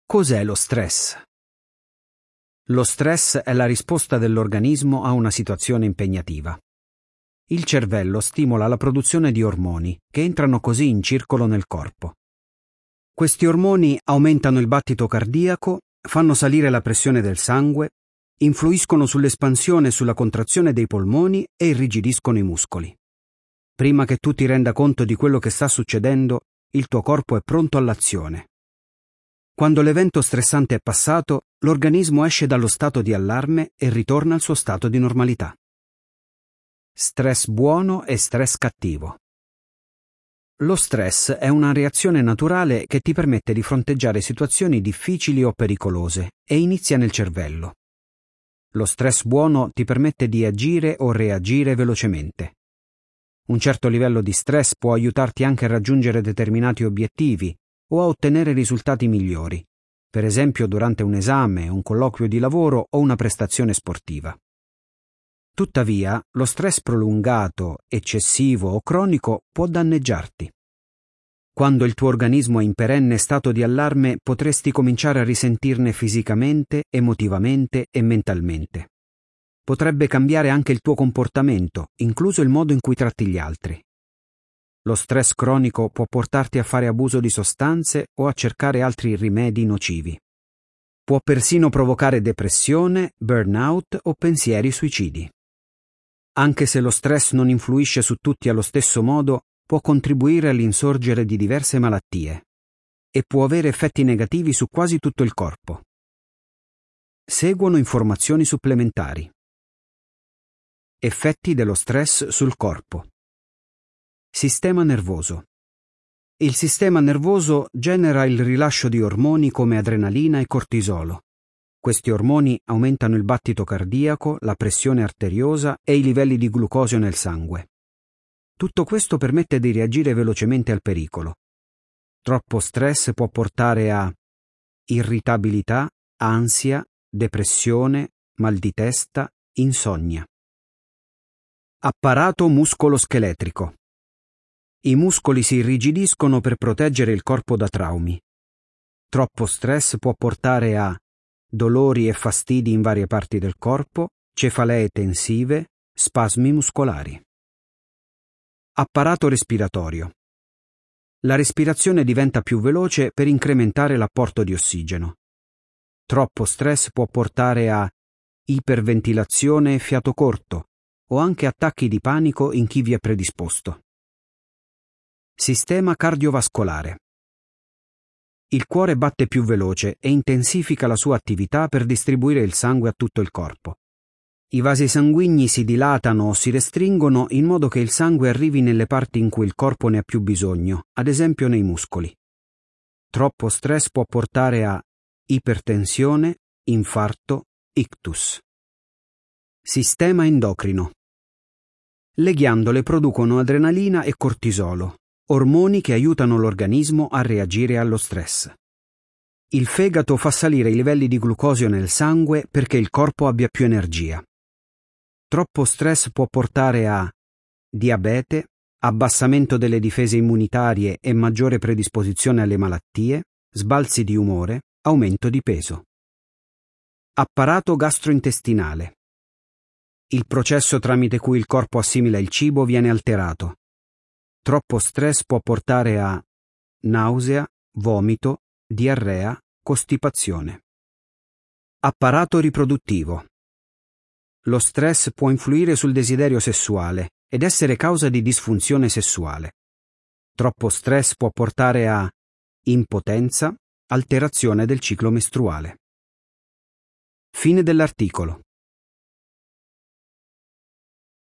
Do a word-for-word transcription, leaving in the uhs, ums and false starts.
Cos'è lo stress? Lo stress è la risposta dell'organismo a una situazione impegnativa. Il cervello stimola la produzione di ormoni, che entrano così in circolo nel corpo. Questi ormoni aumentano il battito cardiaco, fanno salire la pressione del sangue, influiscono sull'espansione e sulla contrazione dei polmoni e irrigidiscono i muscoli. Prima che tu ti renda conto di quello che sta succedendo, il tuo corpo è pronto all'azione. Quando l'evento stressante è passato, l'organismo esce dallo stato di allarme e ritorna al suo stato di normalità. Stress buono e stress cattivo. Lo stress è una reazione naturale che ti permette di fronteggiare situazioni difficili o pericolose e inizia nel cervello. Lo stress buono ti permette di agire o reagire velocemente. Un certo livello di stress può aiutarti anche a raggiungere determinati obiettivi o a ottenere risultati migliori, per esempio durante un esame, un colloquio di lavoro o una prestazione sportiva. Tuttavia, lo stress prolungato, eccessivo o cronico può danneggiarti. Quando il tuo organismo è in perenne stato di allarme, potresti cominciare a risentirne fisicamente, emotivamente e mentalmente. Potrebbe cambiare anche il tuo comportamento, incluso il modo in cui tratti gli altri. Lo stress cronico può portarti a fare abuso di sostanze o a cercare altri rimedi nocivi. Può persino provocare depressione, burnout o pensieri suicidi. Anche se lo stress non influisce su tutti allo stesso modo, può contribuire all'insorgere di diverse malattie e può avere effetti negativi su quasi tutto il corpo. Seguono informazioni supplementari. Effetti dello stress sul corpo. Sistema nervoso. Il sistema nervoso genera il rilascio di ormoni come adrenalina e cortisolo. Questi ormoni aumentano il battito cardiaco, la pressione arteriosa e i livelli di glucosio nel sangue. Tutto questo permette di reagire velocemente al pericolo. Troppo stress può portare a irritabilità, ansia, depressione, mal di testa, insonnia. Apparato muscolo-scheletrico. I muscoli si irrigidiscono per proteggere il corpo da traumi. Troppo stress può portare a dolori e fastidi in varie parti del corpo, cefalee tensive, spasmi muscolari. Apparato respiratorio. La respirazione diventa più veloce per incrementare l'apporto di ossigeno. Troppo stress può portare a iperventilazione e fiato corto, o anche attacchi di panico in chi vi è predisposto. Sistema cardiovascolare. Il cuore batte più veloce e intensifica la sua attività per distribuire il sangue a tutto il corpo. I vasi sanguigni si dilatano o si restringono in modo che il sangue arrivi nelle parti in cui il corpo ne ha più bisogno, ad esempio nei muscoli. Troppo stress può portare a ipertensione, infarto, ictus. Sistema endocrino. Le ghiandole producono adrenalina e cortisolo, ormoni che aiutano l'organismo a reagire allo stress. Il fegato fa salire i livelli di glucosio nel sangue perché il corpo abbia più energia. Troppo stress può portare a diabete, abbassamento delle difese immunitarie e maggiore predisposizione alle malattie, sbalzi di umore, aumento di peso. Apparato gastrointestinale. Il processo tramite cui il corpo assimila il cibo viene alterato. Troppo stress può portare a nausea, vomito, diarrea, costipazione. Apparato riproduttivo. Lo stress può influire sul desiderio sessuale ed essere causa di disfunzione sessuale. Troppo stress può portare a impotenza, alterazione del ciclo mestruale. Fine dell'articolo.